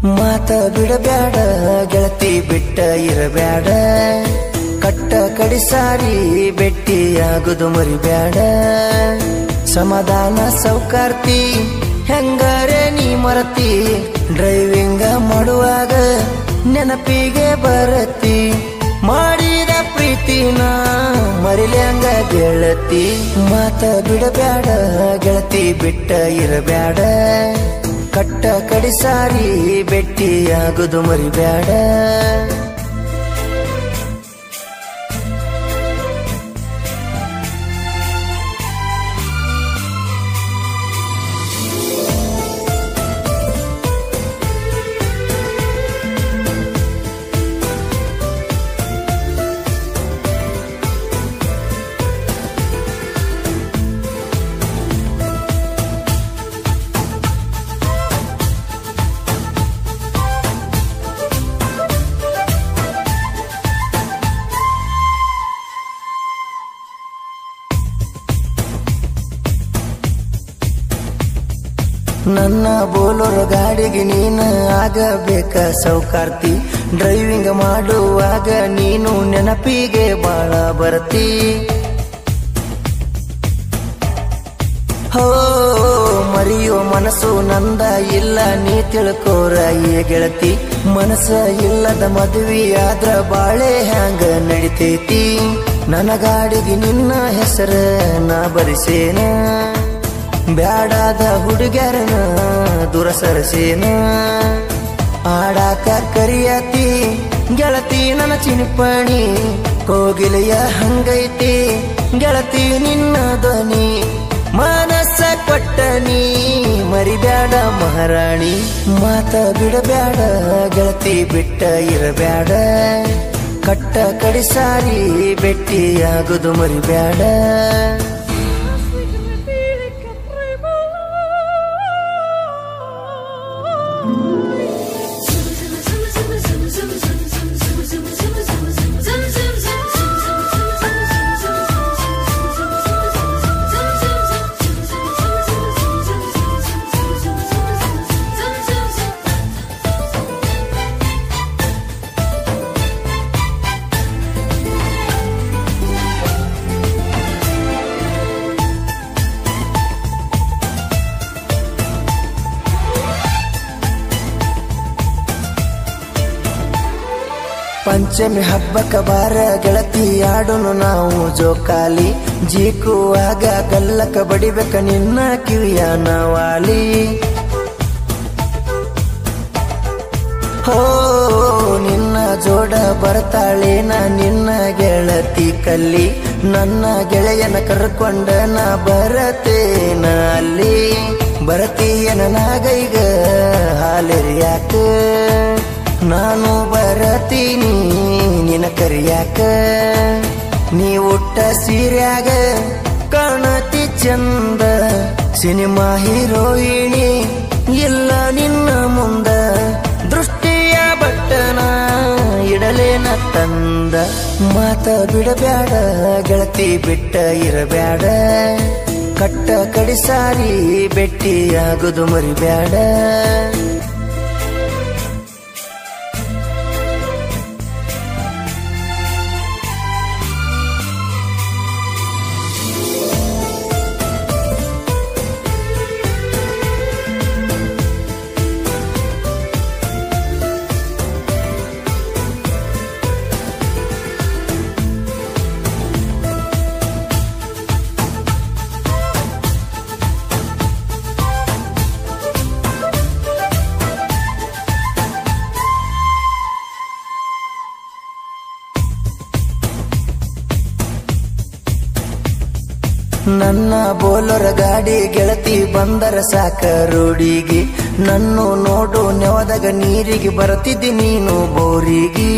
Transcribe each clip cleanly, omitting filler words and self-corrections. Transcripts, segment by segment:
ಮಾತ ಬಿಡಬ್ಯಾಡ ಗೆಳತಿ ಬಿಟ್ಟ ಇರಬ್ಯಾಡ ಕಟ್ಟ ಕಡಿಸಾರಿ ಬೆಟ್ಟಿಯಾಗುದು ಮರಿಬ್ಯಾಡ ಸಮಾಧಾನ ಸೌಕಾರ್ತಿ ಹೆಂಗಾರೆ ನೀ ಮರತಿ ಡ್ರೈವಿಂಗ ಮಾಡುವಾಗ ನೆನಪಿಗೆ ಬರತಿ ಮಾಡಿದ ಪ್ರೀತಿನ ಮರಿಲ್ಯಾಂಗ ಗೆಳತಿ ಮಾತ ಬಿಡಬ್ಯಾಡ ಗೆಳತಿ ಬಿಟ್ಟ ಇರಬ್ಯಾಡ ಕಟ್ಟ ಕಡಿಸಾರಿ ಬೆಟ್ಟಿಯಾಗುದು ಮರಿಬ್ಯಾಡ ನನ್ನ ಬೋಲೋರ್ ಗಾಡಿಗೆ ನೀನ ಆಗಬೇಕ ಸೌಕಾರ್ತಿ ಡ್ರೈವಿಂಗ್ ಮಾಡುವಾಗ ನೀನು ನೆನಪಿಗೆ ಬಾಳ ಬರ್ತಿ ಹೋ ಮರಿಯೋ ಮನಸ್ಸು ನಂದ ಇಲ್ಲ ನೀ ತಿಳ್ಕೋರ ಏ ಗೆಳತಿ ಮನಸ್ಸ ಇಲ್ಲದ ಮದುವೆಯಾದ್ರ ಬಾಳೆ ಹ್ಯಾಂಗ ನಡಿತೈತಿ ನನ್ನ ಗಾಡಿಗೆ ನಿನ್ನ ಹೆಸರ ನಾ ಬರಿಸೇನ ಬ್ಯಾಡಾದ ಹುಡುಗ್ಯಾರನ ದೂರ ಸರಸೇನ ಆಡಾಕ ಕರಿಯತಿ ಗೆಳತಿ ನನ್ನ ಚಿನ್ಪಣಿ ಕೋಗಿಲೆಯ ಹಂಗೈತಿ ಗೆಳತಿ ನಿನ್ನ ಧ್ವನಿ ಮನಸ್ಸ ಕೊಟ್ಟನಿ ಮರಿಬ್ಯಾಡ ಮಹಾರಾಣಿ ಮಾತ ಬಿಡಬ್ಯಾಡ ಗೆಳತಿ ಬಿಟ್ಟ ಇರಬ್ಯಾಡ ಕಟ್ಟ ಕಡಿಸಾರಿ ಬೆಟ್ಟಿಯಾಗುದು ಮರಿಬ್ಯಾಡ ಪಂಚಮಿ ಹಬ್ಬಕ್ಕ ಬಾರ ಗೆಳತಿ ಆಡೋನು ನಾವು ಜೋಕಾಲಿ ಜೀಕುವಾಗ ಗಲ್ಲಕ ಬಡಿಬೇಕ ನಿನ್ನ ಕಿವಿಯ ನವಾಲಿ ಹೋ ನಿನ್ನ ಜೋಡ ಬರ್ತಾಳೇನ ನಿನ್ನ ಗೆಳತಿ ಕಲ್ಲಿ ನನ್ನ ಗೆಳೆಯನ ಕರ್ಕೊಂಡ ನಾ ಬರತೇನ ಅಲ್ಲಿ ಬರತೀಯನ ನಾಗೈಗ ಹಾಲೆರಿಯಾಕ ನಾನು ಬರತೀನಿ ನಿನ ಕರಿಯಾಕ ನೀ ಉಟ್ಟ ಸೀರ್ಯಾಗ ಕಾಣತಿ ಚಂದ ಸಿನಿಮಾ ಹೀರೋಯಿಣಿ ಇಲ್ಲ ನಿನ್ನ ಮುಂದ ದೃಷ್ಟಿಯ ಬಟ್ಟನ ಇಡಲೇನ ತಂದ ಮಾತ ಬಿಡಬ್ಯಾಡ ಗೆಳತಿ ಬಿಟ್ಟ ಇರಬ್ಯಾಡ ಕಟ್ಟ ಕಡಿಸಾರಿ ಬೆಟ್ಟಿಯಾಗುದು ಮರಿಬ್ಯಾಡ ನನ್ನ ಬೋಲರ ಗಾಡಿ ಗೆಳತಿ ಬಂದರ ಸಾಕ ರೋಡಿಗೆ ನನ್ನು ನೋಡು ನೆವದಾಗ ನೀರಿಗೆ ಬರ್ತಿದ್ದಿ ನೀನು ಬೋರಿಗೆ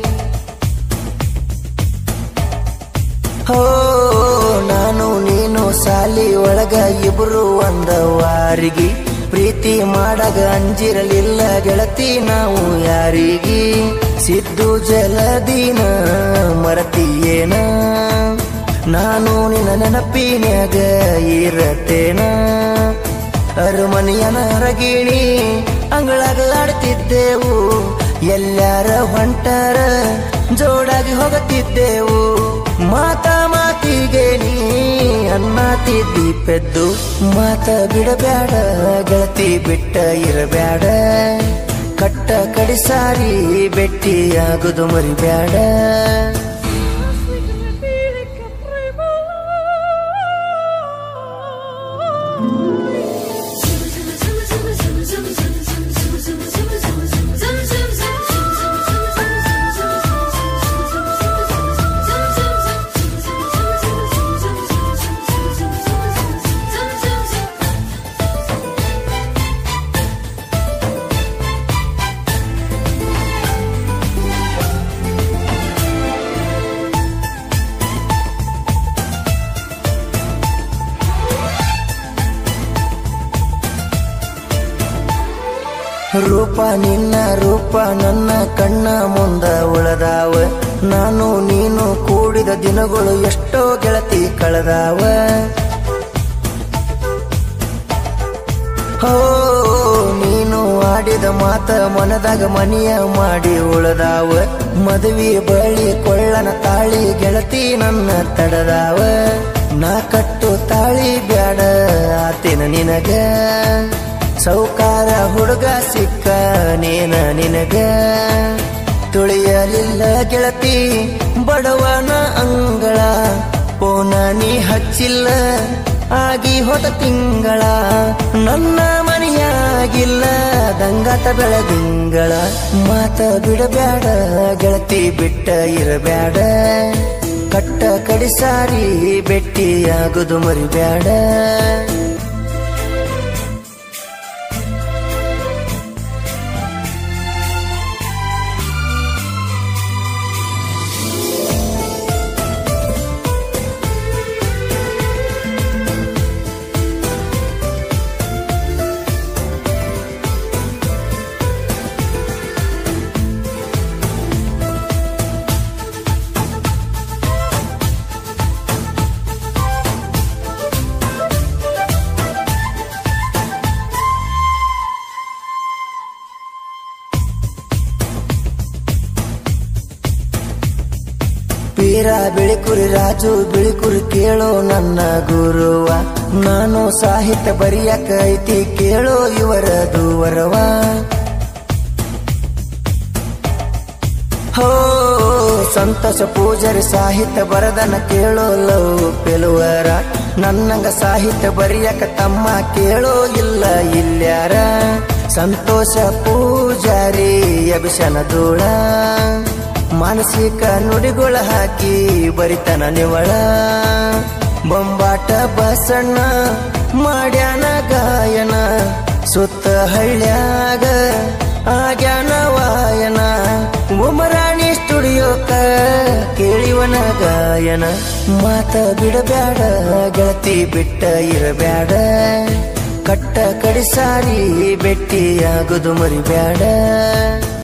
ಹೋ ನಾನು ನೀನು ಸಾಲಿ ಒಳಗ ಇಬ್ರು ಒಂದ ವಾರಿಗೆ ಪ್ರೀತಿ ಮಾಡಾಗ ಅಂಜಿರಲಿಲ್ಲ ಗೆಳತಿ ನಾವು ಯಾರಿಗೆ ಸಿದ್ದು ಜಲದಿನ ಮರತಿಯೇನ ನಾನು ನಿನ್ನ ನೆನಪಿನ್ಯಾಗ ಇರತೇನ ಅರಮನೆಯನ ಅರಗಿಣಿ ಅಂಗಳಾಗ ಆಡ್ತಿದ್ದೆವು ಎಲ್ಲಾರ ಹೊಂಟಾರ ಜೋಡಾಗಿ ಹೋಗುತ್ತಿದ್ದೆವು ಮಾತಿಗೆ ನೀ ಅನ್ನತಿದ್ದಿ ಪೆದ್ದು ಮಾತ ಬಿಡಬ್ಯಾಡ ಗೆಳತಿ ಬಿಟ್ಟ ಇರಬ್ಯಾಡ ಕಟ್ಟ ಕಡಿಸಾರಿ ಬೆಟ್ಟಿಯಾಗುದು ಮರಿಬ್ಯಾಡ ರೂಪ ನಿನ್ನ ರೂಪ ನನ್ನ ಕಣ್ಣ ಮುಂದ ಉಳದಾವ ನಾನು ನೀನು ಕೂಡಿದ ದಿನಗಳು ಎಷ್ಟೋ ಗೆಳತಿ ಕಳೆದಾವ ಹೋ ನೀನು ಆಡಿದ ಮಾತ ಮನದಾಗ ಮನಿಯ ಮಾಡಿ ಉಳದಾವ ಮದುವೆ ಬಳಿ ಕೊಳ್ಳನ ತಾಳಿ ಗೆಳತಿ ನನ್ನ ತಡದಾವ ನಾ ಕಟ್ಟು ತಾಳಿ ಬ್ಯಾಡ ಆತಿನ ನಿನಗ ಸೌಕಾರ ಹುಡುಗ ಸಿಕ್ಕ ನೇನ ನಿನಗ ತುಳಿಯಲಿಲ್ಲ ಗೆಳತಿ ಬಡವನ ಅಂಗಳ ಪೋನ ನೀ ಹಚ್ಚಿಲ್ಲ ಆಗಿ ಹೋದ ತಿಂಗಳ ನನ್ನ ಮನೆಯಾಗಿಲ್ಲ ದಂಗಾಟ ಬೆಳದಿಂಗಳ ಮಾತ ಬಿಡಬ್ಯಾಡ ಗೆಳತಿ ಬಿಟ್ಟ ಇರಬ್ಯಾಡ ಕಟ್ಟ ಕಡಿಸಾರಿ ಬೆಟ್ಟಿಯಾಗುದು ಮರಿಬ್ಯಾಡ ಪೀರ ಬಿಳಿಕುರಿ ರಾಜು ಬಿಳಿಕುರಿ ಕೇಳೋ ನನ್ನ ಗುರುವ ನಾನು ಸಾಹಿತ್ಯ ಬರಿಯಕ ಐತಿ ಕೇಳೋ ಇವರ ದೂವರವ ಹೋ ಸಂತೋಷ ಪೂಜಾರಿ ಸಾಹಿತ್ಯ ಬರದನ ಕೇಳೋ ಲವ್ ಪೆಲುವರ ನನ್ನಂಗ ಸಾಹಿತ್ಯ ಬರಿಯಕ ತಮ್ಮ ಕೇಳೋ ಇಲ್ಲ ಇಲ್ಯಾರ ಸಂತೋಷ ಪೂಜಾರಿ ಅಭಿಷನ ಧೂಳ ಮಾನಸಿಕ ನುಡಿಗಳ ಹಾಕಿ ಬರಿತನ ನಿವಳ ಬೊಂಬಾಟ ಬಸಣ್ಣ ಮಾಡ್ಯಾನ ಗಾಯನ ಸುತ್ತ ಹಳ್ಳ್ಯಾಗ ಆಗ್ಯಾನ ವಾಯನ ಉಮರಾಣಿ ಸ್ಟುಡಿಯೋಕ ಕೇಳಿವನ ಗಾಯನ ಮಾತ ಬಿಡಬ್ಯಾಡ ಗೆಳತಿ ಬಿಟ್ಟ ಇರಬ್ಯಾಡ ಕಟ್ಟ ಕಡಿಸಾರಿ ಬೆಟ್ಟಿಯಾಗುದು ಮರಿಬ್ಯಾಡ